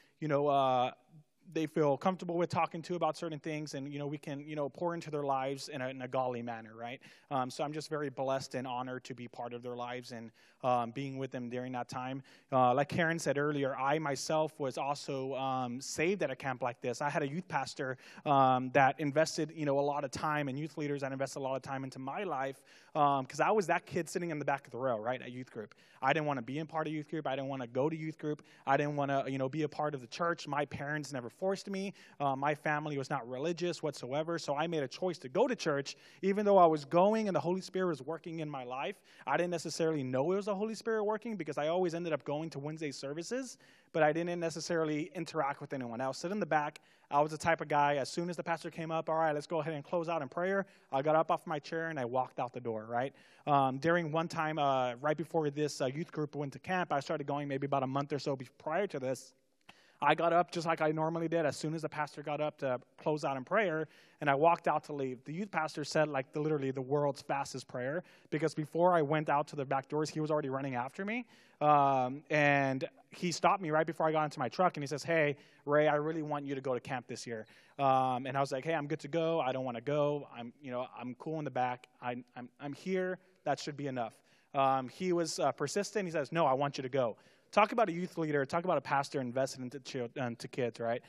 they feel comfortable with talking to about certain things, and, we can, pour into their lives in a godly manner, right? So I'm just very blessed and honored to be part of their lives and being with them during that time. Like Karen said earlier, I myself was also saved at a camp like this. I had a youth pastor that invested, a lot of time, and youth leaders that invested a lot of time into my life, because I was that kid sitting in the back of the row, right, at youth group. I didn't want to be in part of youth group. I didn't want to go to youth group. I didn't want to, be a part of the church. My parents never forced me. My family was not religious whatsoever, so I made a choice to go to church, even though I was going and the Holy Spirit was working in my life. I didn't necessarily know it was the Holy Spirit working because I always ended up going to Wednesday services, but I didn't necessarily interact with anyone. I would sit in the back. I was the type of guy, as soon as the pastor came up, all right, let's go ahead and close out in prayer. I got up off my chair and I walked out the door, right? During one time, right before this youth group went to camp, I started going maybe about a month or so prior to this. I got up just like I normally did as soon as the pastor got up to close out in prayer, and I walked out to leave. The youth pastor said literally the world's fastest prayer, because before I went out to the back doors, he was already running after me, and he stopped me right before I got into my truck, and he says, "Hey, Ray, I really want you to go to camp this year." And I was like, "Hey, I'm good to go. I don't want to go. I'm cool in the back. I'm here. That should be enough." He was persistent. He says, "No, I want you to go." Talk about a youth leader. Talk about a pastor invested into kids, right?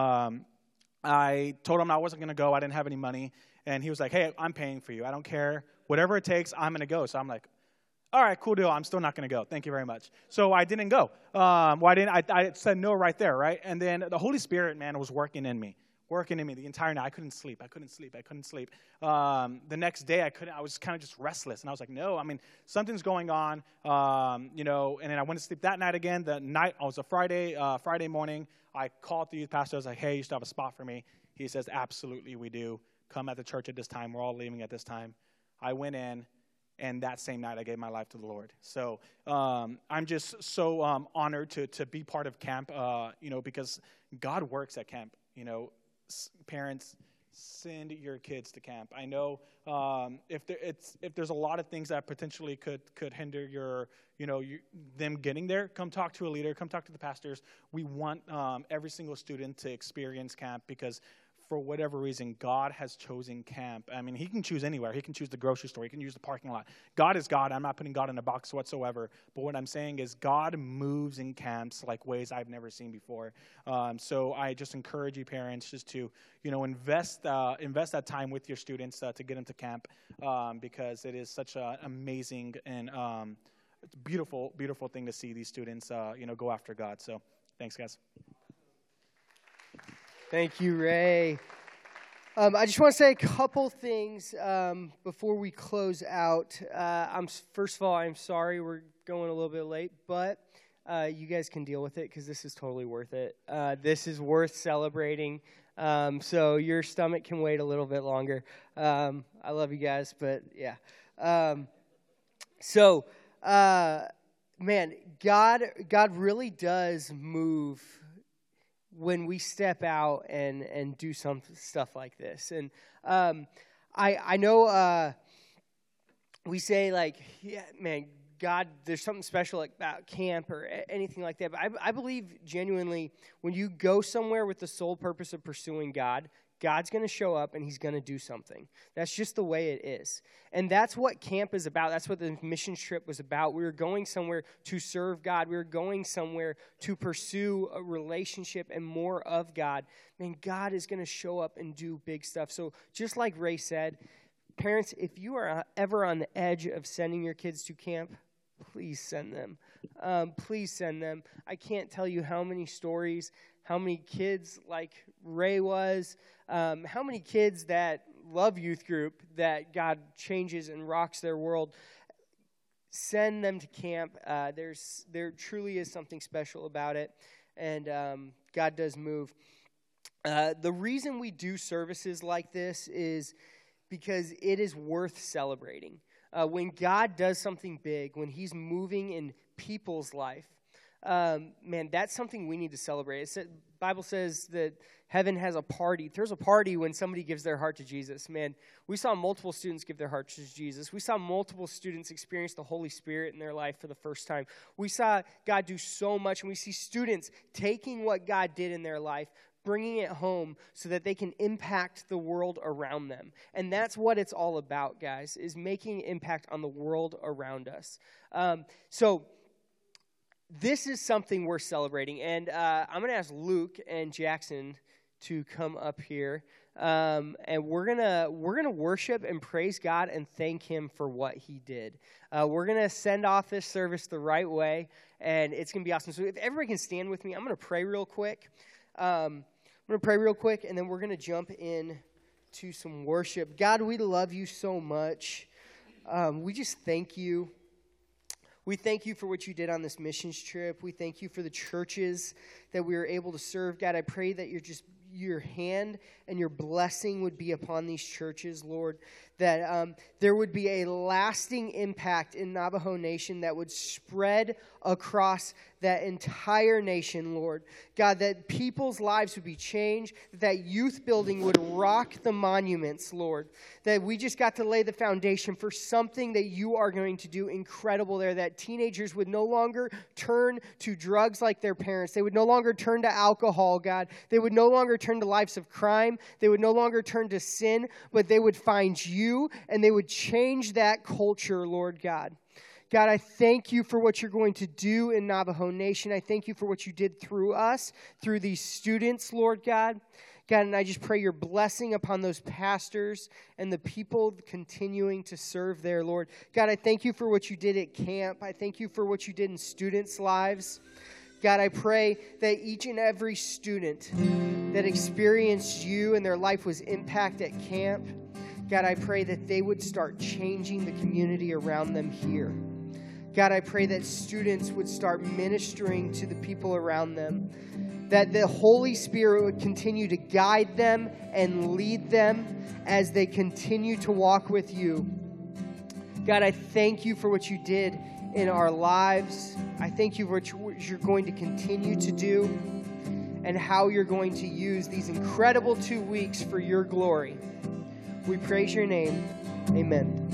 I told him I wasn't going to go. I didn't have any money. And he was like, "Hey, I'm paying for you. I don't care. Whatever it takes, I'm going to go." So I'm like, "All right, cool deal. I'm still not going to go. Thank you very much." So I didn't go. I said no right there, right? And then the Holy Spirit, man, was working in me the entire night. I couldn't sleep. The next day, I was kind of just restless. And I was like, no, something's going on, and then I went to sleep that night again. The night, it was a Friday morning. I called the youth pastor. I was like, "Hey, you still have a spot for me?" He says, absolutely, we do. Come at the church at this time. We're all leaving at this time. I went in, and that same night I gave my life to the Lord. So I'm just so honored to be part of camp, because God works at camp. Parents, send your kids to camp. I know if there's a lot of things that potentially could hinder them getting there, come talk to a leader, come talk to the pastors. We want every single student to experience camp because for whatever reason, God has chosen camp. I mean, he can choose anywhere. He can choose the grocery store. He can use the parking lot. God is God. I'm not putting God in a box whatsoever. But what I'm saying is God moves in camps like ways I've never seen before. So I just encourage you parents just to, invest that time with your students to get them to camp because it is such an amazing and beautiful, beautiful thing to see these students, go after God. So thanks, guys. Thank you, Ray. I just want to say a couple things before we close out. First of all, I'm sorry we're going a little bit late, but you guys can deal with it because this is totally worth it. This is worth celebrating, so your stomach can wait a little bit longer. I love you guys, but yeah. Man, God really does move when we step out and do some stuff like this. And I know we say like, yeah, man, God, there's something special about camp or anything like that. But I believe genuinely when you go somewhere with the sole purpose of pursuing God, God's going to show up and he's going to do something. That's just the way it is. And that's what camp is about. That's what the mission trip was about. We were going somewhere to serve God. We were going somewhere to pursue a relationship and more of God. Man, God is going to show up and do big stuff. So just like Ray said, parents, if you are ever on the edge of sending your kids to camp, please send them. Please send them. I can't tell you how many stories, how many kids like Ray was, how many kids that love youth group that God changes and rocks their world. Send them to camp. There truly is something special about it, and God does move. The reason we do services like this is because it is worth celebrating. When God does something big, when he's moving in people's life, man, that's something we need to celebrate. The Bible says that heaven has a party. There's a party when somebody gives their heart to Jesus. Man, we saw multiple students give their heart to Jesus. We saw multiple students experience the Holy Spirit in their life for the first time. We saw God do so much, and we see students taking what God did in their life, bringing it home so that they can impact the world around them. And that's what it's all about, guys, is making impact on the world around us. So this is something we're celebrating. And I'm going to ask Luke and Jackson to come up here. And we're gonna worship and praise God and thank him for what he did. We're going to send off this service the right way, and it's going to be awesome. So if everybody can stand with me, I'm going to pray real quick. And then we're going to jump in to some worship. God, we love you so much. We just thank you. We thank you for what you did on this missions trip. We thank you for the churches that we were able to serve. God, I pray that your hand and your blessing would be upon these churches, Lord, that there would be a lasting impact in Navajo Nation that would spread across that entire nation, Lord. God, that people's lives would be changed, that youth building would rock the monuments, Lord, that we just got to lay the foundation for something that you are going to do incredible there, that teenagers would no longer turn to drugs like their parents. They would no longer turn to alcohol, God. They would no longer turn to lives of crime. They would no longer turn to sin, but they would find you and they would change that culture, Lord God. God, I thank you for what you're going to do in Navajo Nation. I thank you for what you did through us, through these students, Lord God. God, and I just pray your blessing upon those pastors and the people continuing to serve there, Lord. God, I thank you for what you did at camp. I thank you for what you did in students' lives. God, I pray that each and every student that experienced you and their life was impacted at camp, God, I pray that they would start changing the community around them here. God, I pray that students would start ministering to the people around them. that the Holy Spirit would continue to guide them and lead them as they continue to walk with you. God, I thank you for what you did in our lives. I thank you for what you're going to continue to do and how you're going to use these incredible 2 weeks for your glory. We praise your name. Amen.